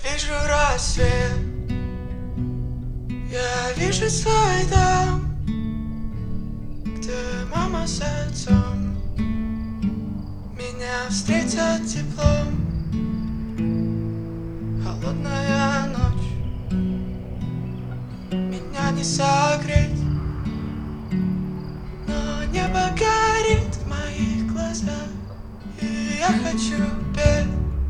вижу рассвет, я вижу свой дом, где мама с отцом меня встретят теплом. Холодная ночь, меня не согреть, но небо горит в моих глазах, и я хочу петь.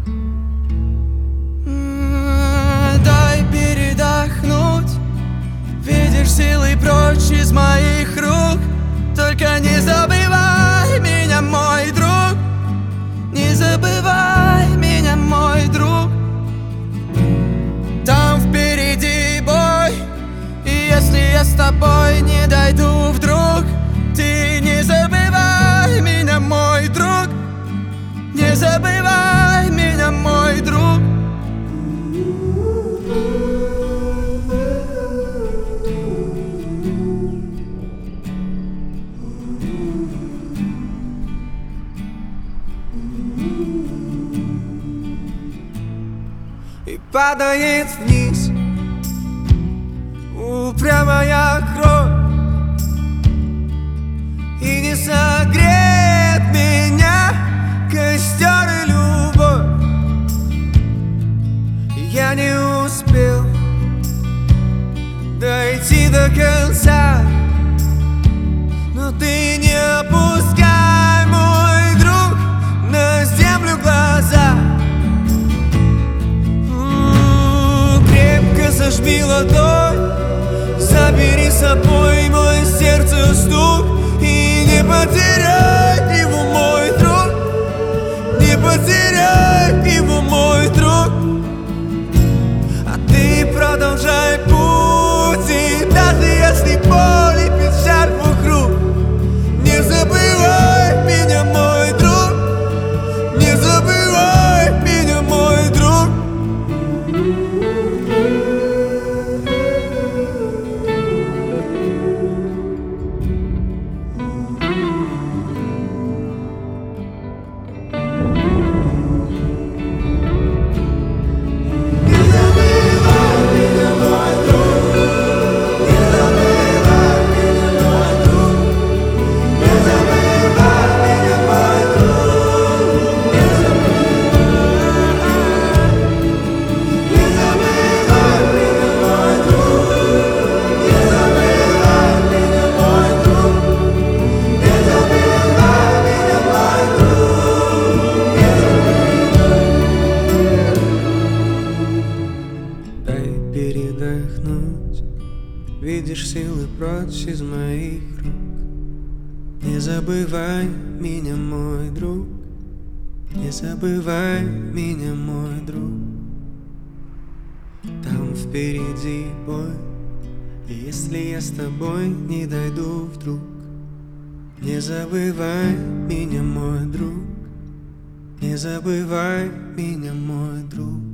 Дай передохнуть, видишь, силы прочь из моих рук. Только не забывай меня, мой друг, не забывай меня, мой друг. Там впереди бой, и если я с тобой не дойду вдруг, ты не забывай меня, мой друг, не забывай меня, мой друг. И падает вниз упрямая кровь, и не согреет меня костер и любовь. Я не успел дойти до конца, но ты не опускай, мой друг, на землю глаза. Крепко зажми ладонь, забери с собой мой сердце стук, и не потеряй его, мой друг, не потеряй его, мой друг. А ты продолжай путь, и даже если боль и печаль вокруг, не забывай меня, мой друг, не забывай меня, мой друг. Передохнуть, видишь, силы прочь из моих рук. Не забывай меня, мой друг, не забывай меня, мой друг. Там впереди бой, и если я с тобой не дойду вдруг, не забывай меня, мой друг, не забывай меня, мой друг.